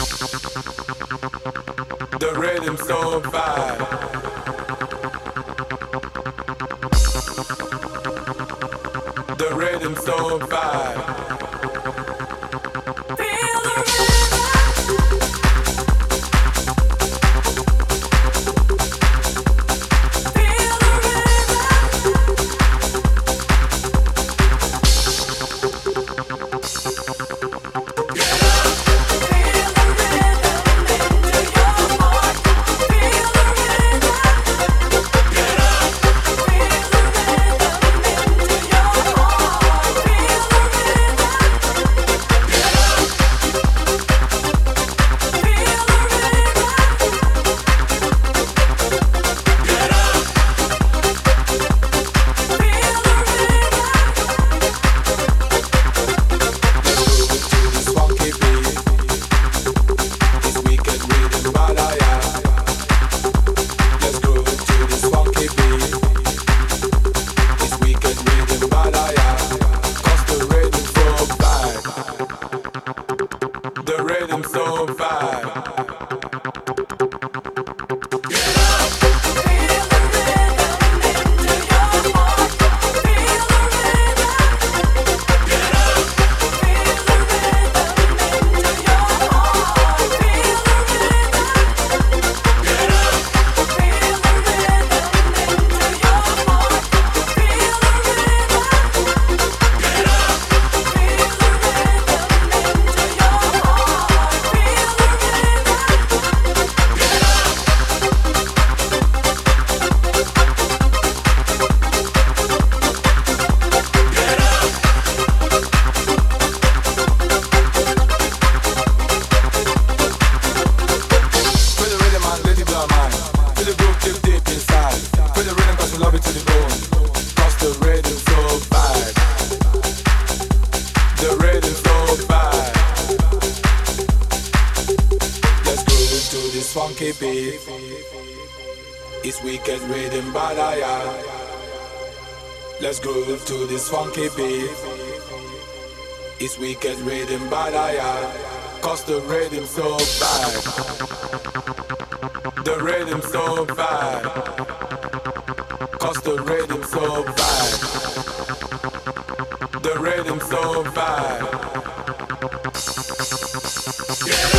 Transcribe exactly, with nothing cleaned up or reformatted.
The rhythm so fine. The rhythm so fine. Let's groove to this funky beat. It's weekend rhythm, but I cause the rhythm so bad. The rhythm so bad. Cause the rhythm so bad. The rhythm so bad. Yeah.